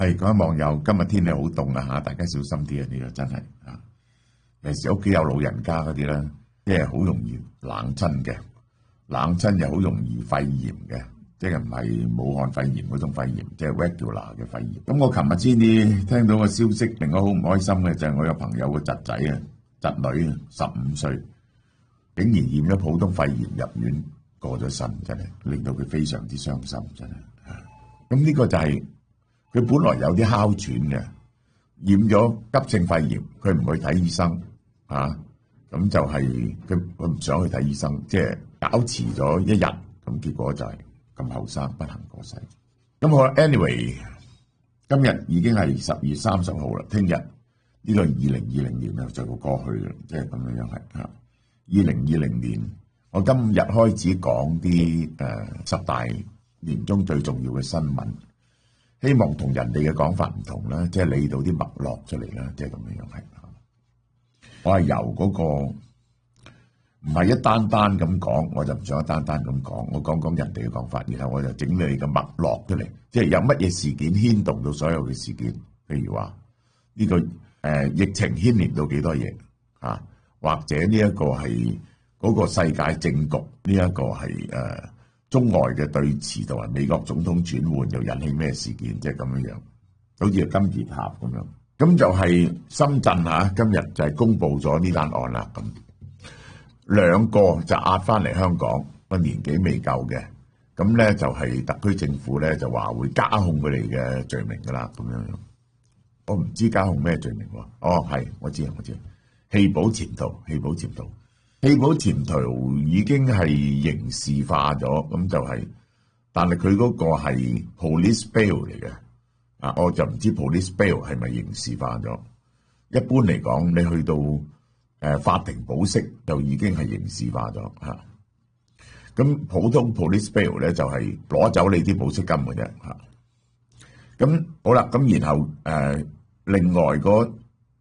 係各位網友，今日天氣好凍啊嚇，大家小心啲啊！呢個真係啊，有時屋企有老人家嗰啲咧，即係好容易冷親嘅，冷親又好容易肺炎嘅，即係唔係武漢肺炎嗰種肺炎，即係 regular 嘅肺炎。咁我琴日先至聽到個消息，令我好唔開心嘅就係我有朋友個侄仔啊、侄女啊，15歲，竟然染咗普通肺炎入院過咗身，真係令到佢非常之傷心，真係。咁呢個就係。佢本來有啲哮喘嘅，染咗急性肺炎，佢唔去睇醫生啊，咁就係佢唔想去睇醫生，即係搞遲咗一日，咁結果就係咁後生不幸過世。咁好啦 ，anyway， 今日已經係10月30號啦，聽日呢個2020年啊就會過去啦，即係咁樣係嚇。2020年，我今日開始講啲10大年中最重要嘅新聞。希望同人哋嘅講法唔同啦，即係理到啲脈絡出嚟啦，即係咁樣係。我係由嗰個唔係一單單咁講，我就唔想一單單咁講，我講講人哋嘅講法，然後我就整理個脈絡出嚟，即係有乜嘢事件牽動到所有嘅事件，譬如話呢個疫情牽連到幾多嘢啊，或者呢一個係嗰個世界政局，呢一個係中外嘅對峙同埋美國總統轉換又引起咩事件？即係咁樣樣，好似金鐵塔咁樣。咁就係深圳嚇，今日就係公布咗呢單案啦。咁兩個就押翻嚟香港，個年紀未夠嘅，咁咧就係特區政府咧就話會加控佢哋嘅罪名噶啦。咁樣樣，我唔知加控咩罪名喎。哦，係，我知，棄保潛逃，棄保潛逃已經係刑事化咗，咁就係，但係佢嗰個係 police bail 嚟嘅，啊，我就唔知 police bail 係咪刑事化咗。一般嚟講，你去到法庭保釋就已經係刑事化咗嚇。咁普通 police bail 咧就係攞走你啲保釋金嘅啫嚇。咁好啦，咁然後另外嗰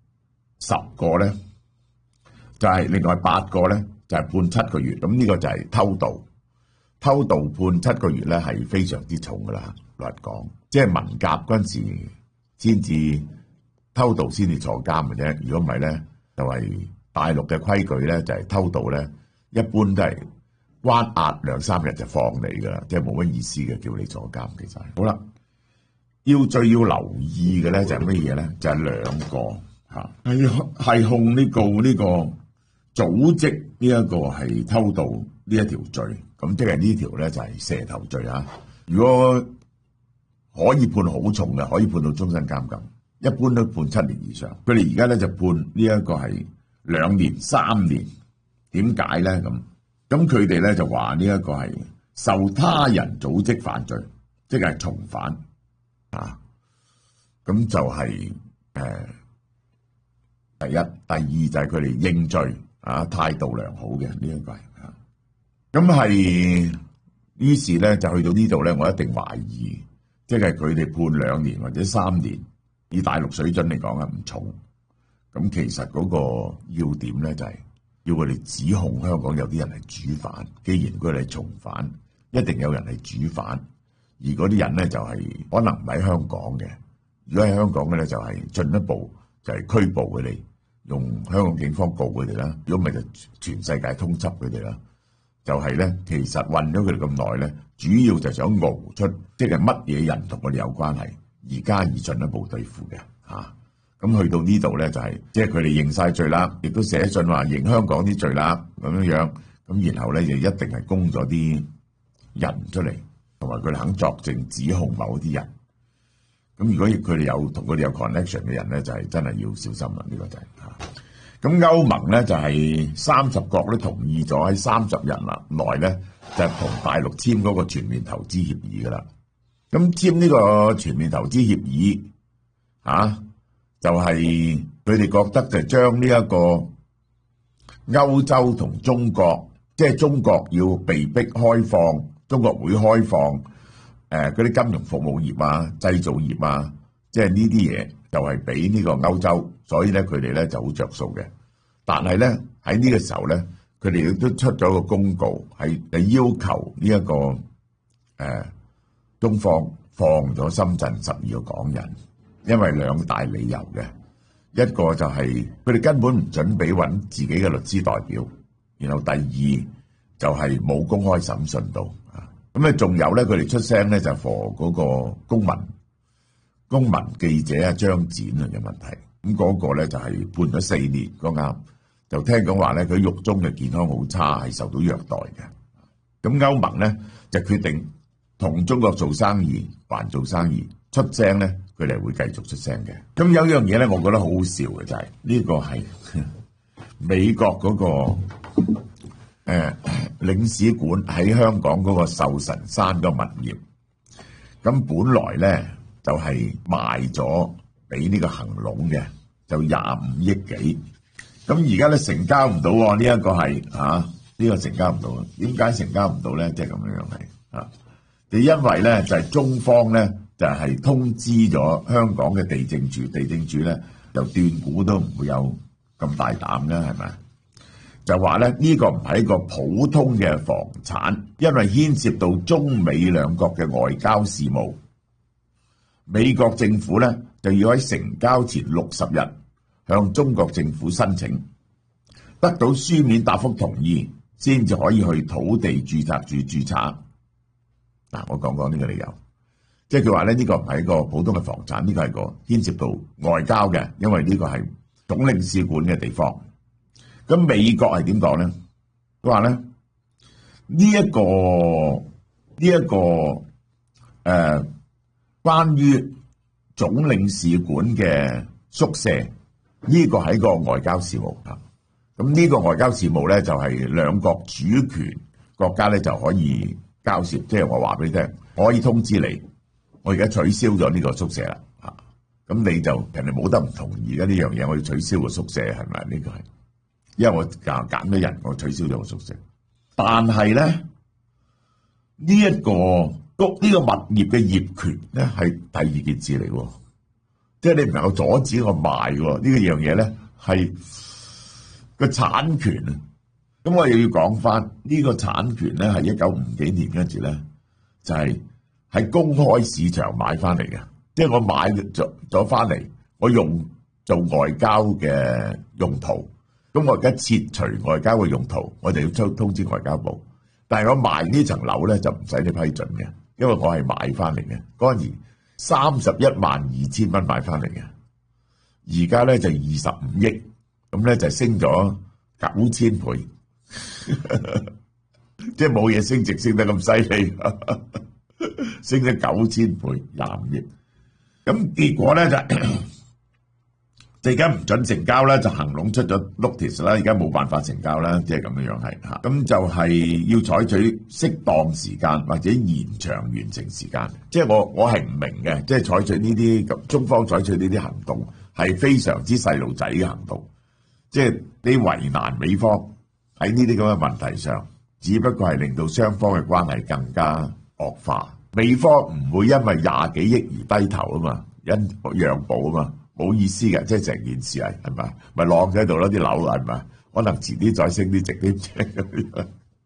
10個咧。就係另外8個咧，就係判7個月。咁呢個就係偷渡判7個月咧，係非常之重噶啦。老實講，即係文革嗰陣時先至偷渡先至坐監嘅啫。如果唔係咧，就係大陸嘅規矩咧，就係偷渡咧，一般都係關押2、3日就放你噶啦，即係冇乜意思嘅，叫你坐監其實。好啦，最要留意嘅咧就係乜嘢咧？就係2個嚇，係控呢個。組織呢一個係偷渡呢一條罪，咁即係呢條咧就係蛇頭罪啊！如果可以判好重嘅，可以判到終身監禁，一般都判7年以上。佢哋而家咧就判呢一個係2年、3年。點解咧？咁佢哋咧就話呢一個係受他人組織犯罪，即係從犯啊！咁就係第一、第二就係佢哋認罪。啊，態度良好嘅呢一個係，咁係於是咧就去到呢度咧，我一定懷疑，即係佢哋判2年或者3年，以大陸水準嚟講啊唔重。咁其實嗰個要點咧就係要佢哋指控香港有啲人係主犯，既然佢哋係從犯，一定有人係主犯，而嗰啲人咧就係可能唔喺香港嘅，如果喺香港嘅咧就係進一步就係拘捕佢哋。用香港警方告佢哋啦，如果唔係就全世界通緝佢哋啦。就係咧，其實困咗佢哋咁耐咧，主要就想熬出即係乜嘢人同我哋有關係，而加以進一步對付嘅嚇。咁去到呢度咧，就係即係佢哋認晒罪啦，亦都寫信話認香港啲罪啦咁樣樣。咁然後咧就一定係供咗啲人出嚟，同埋佢哋肯作證指控某啲人。咁如果佢哋有同佢哋有 connection 嘅人咧，就係真係要小心啦。呢個就係嚇。咁歐盟咧就係30國都同意咗喺30日內咧，就同大陸簽嗰個全面投資協議噶啦。咁簽呢個全面投資協議就係佢哋覺得就將呢一個歐洲同中國，即係中國要被迫開放，中國會開放。嗰啲金融服務業啊、製造業啊，即係呢啲嘢就係俾呢個歐洲，所以咧佢哋咧就好着數嘅。但係咧喺呢個時候咧，佢哋亦都出咗個公告，係要求呢一個中方放咗深圳12個港人， 因為兩大理由嘅，一個就係佢哋根本唔準備揾自己嘅律師代表，然後第二就係冇公開審訊到啊。咁咧仲有咧，佢哋出聲咧就 for 嗰個公民記者啊張展啊嘅問題。咁嗰個咧就係判咗4年嗰啱，就聽講話咧佢獄中嘅健康好差，係受到虐待嘅。咁歐盟咧就決定同中國做生意，還做生意，出聲咧佢哋會繼續出聲嘅。咁有一樣嘢咧，我覺得好好笑嘅就係呢個係美國嗰個領事館喺香港嗰個壽臣山個物業，咁本來咧就係賣咗俾呢個恒隆嘅，就25億幾。咁而家咧成交唔到喎，呢一個係呢個成交唔到，點解成交唔到咧？即係咁樣係啊，就因為咧就係中方咧就係通知咗香港嘅地政處，地政處咧就斷估都唔會有咁大膽嘅，係咪？就話咧呢個唔係一個普通嘅房產，因為牽涉到中美兩國嘅外交事務，美國政府咧就要喺成交前60日向中國政府申請，得到書面答覆同意，先至可以去土地註冊處註冊。嗱，我講講呢個理由，即係佢話咧呢個唔係一個普通嘅房產，呢個係個牽涉到外交嘅，因為呢個係總領事館嘅地方。咁美國係點講咧？佢話咧呢一個關於總領事館嘅宿舍，呢個係一個外交事務啊。咁呢個外交事務咧就係兩國主權國家咧就可以交涉，即係我話俾你聽，我可以通知你，我而家取消咗呢個宿舍啦嚇。咁你就人哋冇得唔同意嘅呢樣嘢，我要取消個宿舍係咪？呢個係。因為我揀咗人，我取消咗個宿舍。但係咧，呢個物業嘅業權咧係第二件事嚟喎，即係你唔能夠阻止我賣喎。呢個樣嘢咧係個產權啊。咁我又要講翻呢個產權咧係1950幾年跟住咧就係喺公開市場買翻嚟嘅，即係我買咗翻嚟，我用做外交嘅用途。咁我而家撤除外交嘅用途，我就要通知外交部。但係我賣呢層樓咧就唔使你批准嘅，因為我係買翻嚟嘅。嗰陣時312000蚊買翻嚟嘅，而家咧就25億，咁咧就升咗9000倍，即係冇嘢升值升得咁犀利，升咗9000倍，25億。咁結果咧就而家唔准成交啦，就恒隆出咗 notice 啦，而家冇辦法成交啦，即係咁樣係嚇。咁就係要採取適當時間或者延長完成時間。即係我係唔明嘅，即係採取呢啲咁中方採取呢啲行動係非常之細路仔嘅行動。即係你為難美方喺呢啲咁嘅問題上，只不過係令到雙方嘅關係更加惡化。美方唔會因為20幾億而低頭啊嘛，因讓步啊嘛。冇意思嘅，即係成件事係咪？咪晾喺度咯，啲樓係咪？可能遲啲再升啲值啲，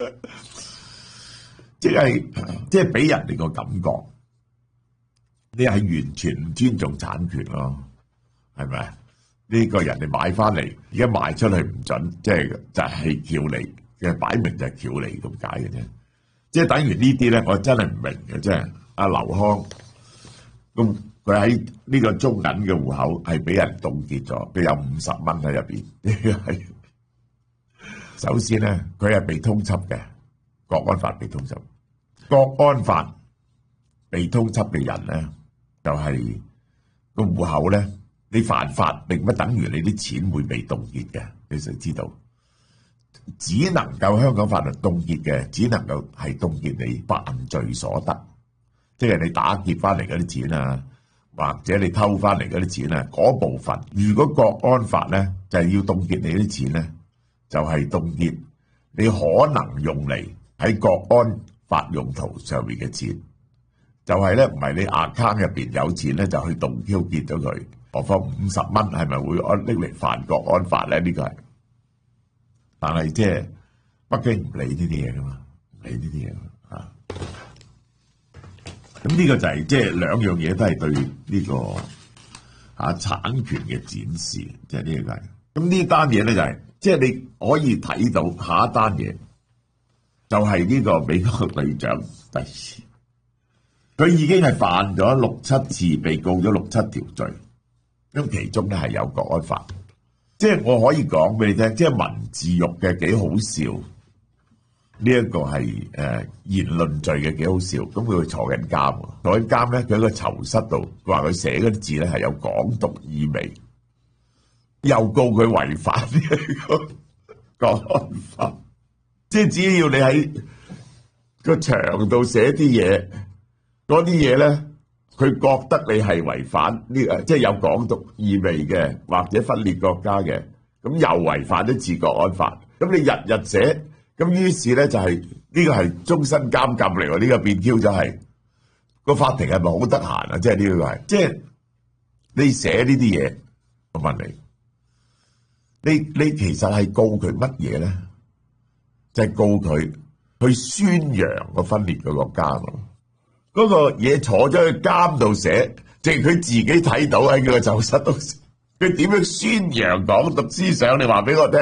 即係俾人哋個感覺，你係完全唔尊重產權咯，係咪？呢個人哋買翻嚟，而家賣出去唔準，即係就係撬你嘅，擺明就係撬你咁解嘅啫。即係等於呢啲咧，我真係唔明嘅，即係阿劉康咁。佢喺呢個中銀嘅戶口係俾人凍結咗，佢有50蚊喺入邊。首先咧，佢係被通緝嘅，國安法被通緝。國安法被通緝嘅人咧，就係個戶口咧，你犯法並不等於你啲錢會被凍結嘅，你就知道。只能夠香港法律凍結嘅，只能夠係凍結你犯罪所得，即係你打劫翻嚟嗰啲錢啊。或者你偷翻嚟嗰啲錢咧，嗰部分如果國安法咧就係要凍結你啲錢咧，就係凍結你可能用嚟喺國安法用途上面嘅錢，就係咧唔係你 account 入邊有錢咧就去凍結咗佢，何況50蚊係咪會拎嚟犯國安法咧？呢個係，但係即係北京唔理呢啲嘢噶嘛，唔理呢啲嘢啊。咁呢個就係即係兩樣嘢都係對呢個產權嘅展示，即係呢個係。咁呢單嘢咧就係，即係你可以睇到下一單嘢，就係呢個美國隊長第二次，佢已經係犯咗6、7次，被告咗6、7條罪，咁其中咧係有國安法，即係我可以講俾你聽，即係文字獄嘅幾好笑，呢一個係言論罪嘅幾好笑，咁佢會坐緊監，坐緊監咧，佢喺個囚室度，佢話佢寫嗰啲字咧係有港獨意味，又告佢違反呢個國安法，即係只要你喺個牆度寫啲嘢，嗰啲嘢咧，佢覺得你係違反呢個，即係有港獨意味嘅，或者分裂國家嘅，咁又違反咗次國安法，咁你日日寫。咁於是咧就係呢個係終身監禁嚟喎，呢個變 Q 就係個法庭係咪好得閒啊？即係呢個係，即係你寫呢啲嘢，我問你其實係告佢乜嘢咧？就係告佢去宣揚個分裂嘅國家喎。嗰個嘢坐咗去監度寫，即係佢自己睇到喺佢個囚室度，佢點樣宣揚港獨思想？你話俾我聽。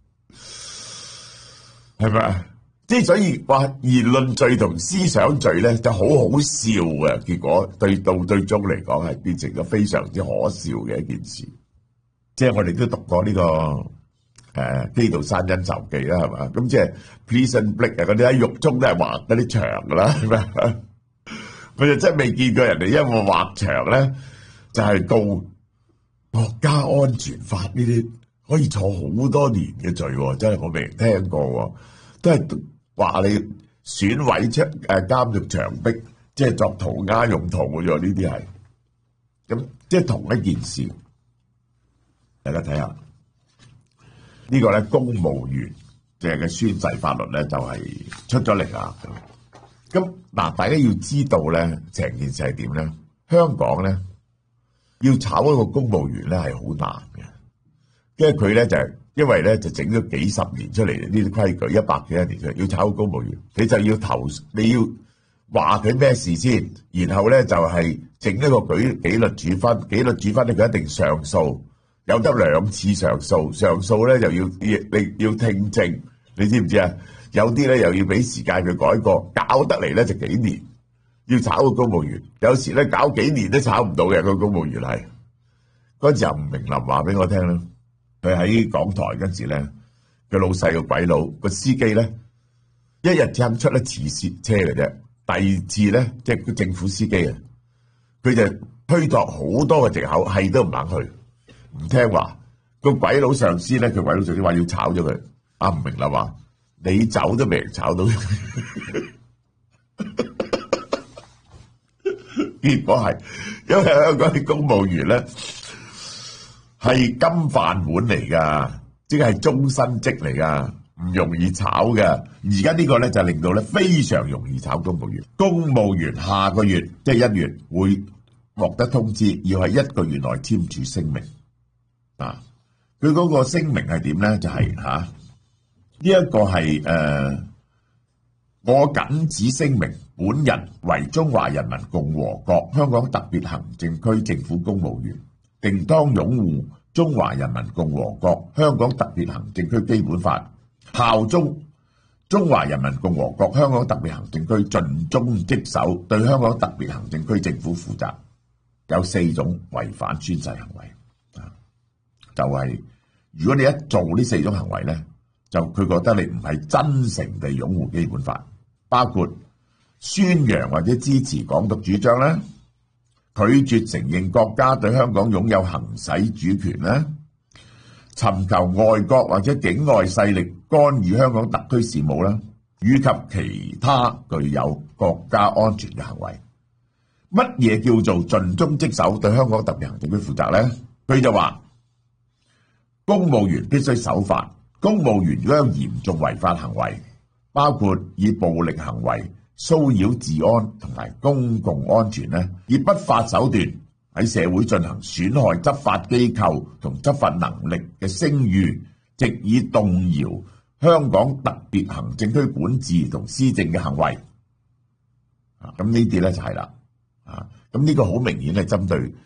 係咪啊？即係所以話言論罪同思想罪咧就好好笑嘅，結果到最終嚟講係變成咗非常之可笑嘅一件事。即係我哋都讀過呢個基督山恩仇記啦，係嘛？咁即係 prison break 啊，嗰啲喺獄中都係畫嗰啲牆噶啦，係咪？我就真係未見過人哋因為畫牆咧，就係告國家安全法呢啲可以坐好多年嘅罪，真係我未聽過。都係話你損毀監獄牆壁，即係作塗鴉用途嘅啫。呢啲係咁，即係同一件事。大家睇下呢個咧，公務員即係嘅宣誓法律咧，就係出咗嚟啦。咁嗱，大家要知道咧，成件事係點咧？香港咧要炒一個公務員咧係好難嘅，因為佢咧就係。因為咧就整咗幾十年出嚟呢啲規矩，100幾年出嚟，要炒公務員，你就要你要話佢咩事先，然後咧就係整一個紀律處分，紀律處分咧佢一定上訴，有得2次上訴，上訴咧就你要聽證，你知唔知啊？有啲咧又要俾時間佢改過，搞得嚟咧就幾年，要炒個公務員，有時咧搞幾年都炒唔到嘅，個公務員係嗰陣時候吳明林話俾我聽啦。佢喺港台嗰時咧，佢老細個鬼佬個司機咧，一日只肯出一次車嘅啫。第2次咧，即係個政府司機啊，佢就推託好多嘅藉口，係都唔肯去，唔聽話。個鬼佬上司咧，佢鬼佬上司話要炒咗佢。阿吳明立話：你走都未人炒到。結果係因為香港啲公務員咧。係金飯碗嚟噶，即係終身職嚟噶，唔容易炒噶。而家呢個咧就令到咧非常容易炒公務員。公務員下個月即係1月會獲得通知，要喺1個月內簽署聲明。啊，佢嗰個聲明係點咧？就係呢一個係我謹此聲明，本人為中華人民共和國香港特別行政區政府公務員。定當擁護中華人民共和國香港特別行政區基本法，效忠中華人民共和國香港特別行政區，盡忠職守，對香港特別行政區政府負責。有4種違反宣誓行為，就係如果你一做呢4種行為咧，就佢覺得你唔係真誠地擁護基本法，包括宣揚或者支持港獨主張啦。拒絕承認國家對香港擁有行使主權啦，尋求外國或者境外勢力干預香港特區事務啦，以及其他具有國家安全嘅行為。乜嘢叫做盡忠職守對香港特別行政區負責呢？佢就話公務員必須守法，公務員如果有嚴重違法行為，包括以暴力行為騷擾治安同埋公共安全咧，以不法手段喺社會進行損害執法機構同執法能力嘅聲譽，藉以動搖香港特別行政區管治同施政嘅行為。咁呢啲咧就係啦，咁呢個好明顯係針對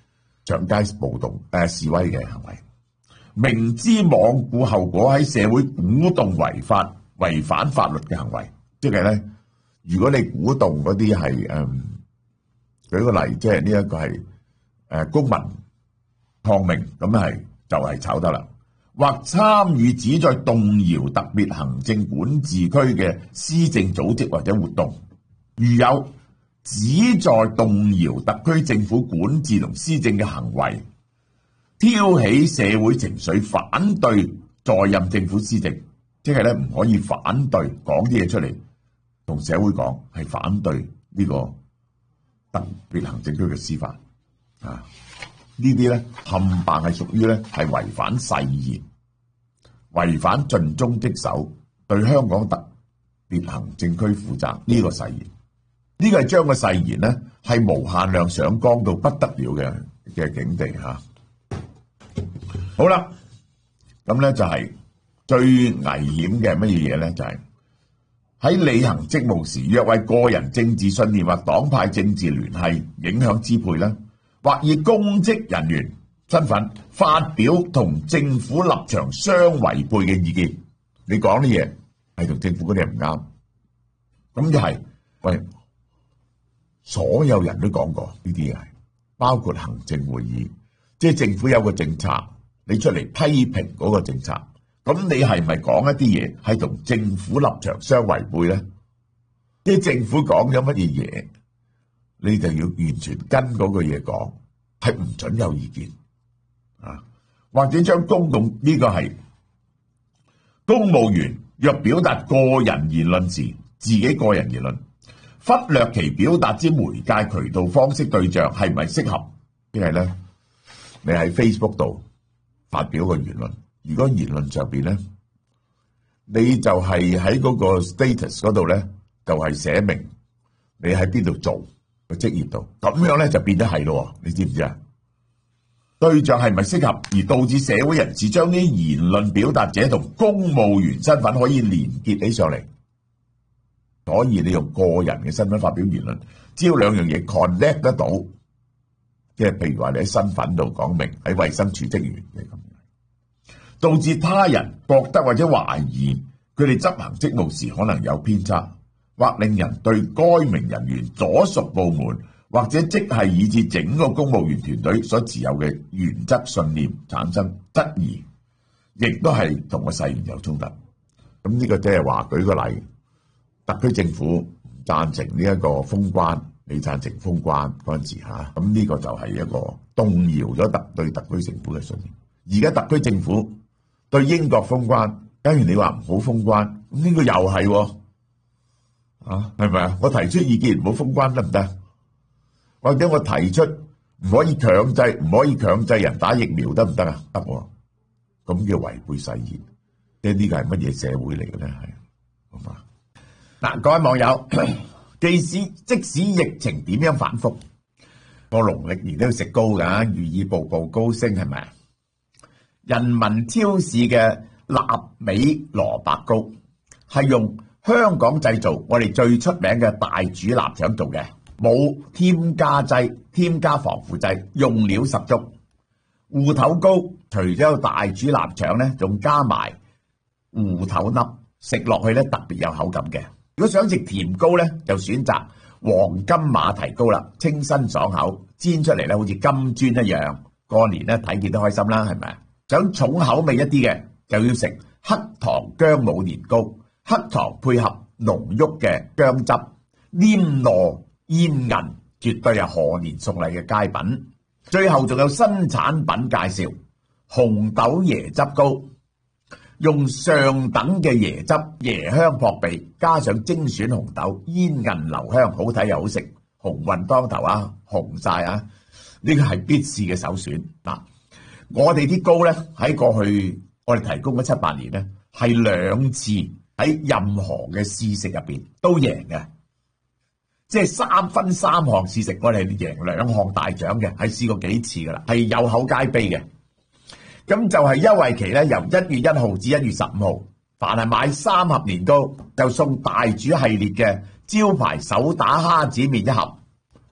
上街暴動示威嘅行為，明知罔顧後果喺社會鼓動違反法律嘅行為，即係咧，如果你鼓動嗰啲係舉個例，即係呢一個係公民抗命，咁就係炒得啦。或參與旨在動搖特別行政管治區嘅施政組織或者活動，如有旨在動搖特區政府管治同施政嘅行為，挑起社會情緒反對在任政府施政，即係咧唔可以反對講啲嘢出嚟，同社會講係反對呢個特別行政區嘅司法啊。呢啲咧冚唪唥係屬於咧係違反誓言，違反盡忠職守，對香港特別行政區負責呢個誓言。呢個係將個誓言咧係無限量上綱到不得了嘅境地嚇。好啦，咁咧就係最危險嘅乜嘢嘢咧？就係喺履行職務時，若為個人政治信念或黨派政治聯繫影響支配咧，或以公職人員身份發表同政府立場相違背嘅意見，你講啲嘢係同政府嗰啲唔啱，咁就係喂，所有人都講過呢啲嘢，包括行政會議，即係政府有個政策，你出嚟批評嗰個政策，咁你係咪講一啲嘢係同政府立場相違背咧？即係政府講咗乜嘢嘢，你就要完全跟嗰個嘢講，係唔准有意見啊！或者將公共呢個係公務員若表達個人言論時，自己個人言論，忽略其表達之媒介渠道方式對象係咪適合？即係咧，你喺 Facebook 度發表個言論，如果言論上邊咧，你就係喺嗰個 status 嗰度咧，就係寫明你喺邊度做個職業度，咁樣咧就變咗係咯，你知唔知啊？對象係咪適合，而導致社會人士將啲言論表達者同公務員身份可以連結起上嚟，所以你用個人嘅身份發表言論，只要兩樣嘢 connect 得到，即係譬如話你喺身份度講明喺衛生署職員嘅咁，導致他人覺得或者懷疑佢哋執行職務時可能有偏差，或令人對該名人員所屬部門或者即係以至整個公務員團隊所持有嘅原則信念產生質疑，亦都係同個誓言有衝突。咁呢個即係話舉個例，特區政府唔贊成呢一個封關，你贊成封關嗰陣時嚇，咁呢個就係一個動搖咗對特區政府嘅信念。而家特區政府對英國封關，假如你話唔好封關，咁呢個又係啊，係咪啊？我提出意見唔好封關得唔得？或者我提出唔可以強制人打疫苗得唔得啊？得喎，咁叫違背誓言。即係呢個係乜嘢社會嚟嘅咧？係好嘛？嗱，各位網友，即使疫情點樣反覆，個農曆年都要食糕噶，寓意步步高升，係咪啊？人民超市嘅臘味蘿蔔糕係用香港製造，我哋最出名嘅大煮臘腸做嘅，冇添加劑、添加防腐劑，用料十足。芋頭糕除咗有大煮臘腸咧，仲加埋芋頭粒，食落去咧特別有口感嘅。如果想食甜糕咧，就選擇黃金馬蹄糕啦，清新爽口，煎出嚟咧好似金磚一樣。過年咧睇見都開心啦，係咪啊？想重口味一啲嘅，就要食黑糖薑母年糕，黑糖配合濃郁嘅薑汁，黏糯煙韌，絕對係賀年送禮嘅佳品。最後仲有新產品介紹，紅豆椰汁糕，用上等嘅椰汁，椰香撲鼻，加上精選紅豆，煙韌留香，好睇又好食，鴻運當頭啊，紅晒啊！呢個係必試嘅首選嗱。我哋啲糕咧喺過去我哋提供咗7-8年咧，係2次喺任何嘅試食入邊都贏嘅，即係3分3項試食，我哋贏2項大獎嘅，係試過幾次噶啦，係有口皆碑嘅。咁就係優惠期咧，由1月1號至1月15號，凡係買3盒年糕就送大煮系列嘅招牌手打蝦子麵1盒，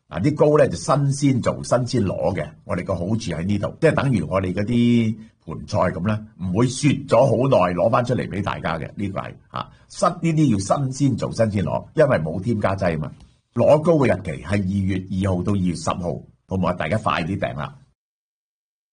嗱，啲糕咧就新鮮做、新鮮攞嘅。我哋個好處喺呢度，即係等於我哋嗰啲盤菜咁啦，唔會雪咗好耐攞翻出嚟俾大家嘅。呢個係新呢啲要新鮮做、新鮮攞，因為冇添加劑啊嘛。攞糕嘅日期係2月2號到2月10號，好唔好啊？大家快啲訂啦！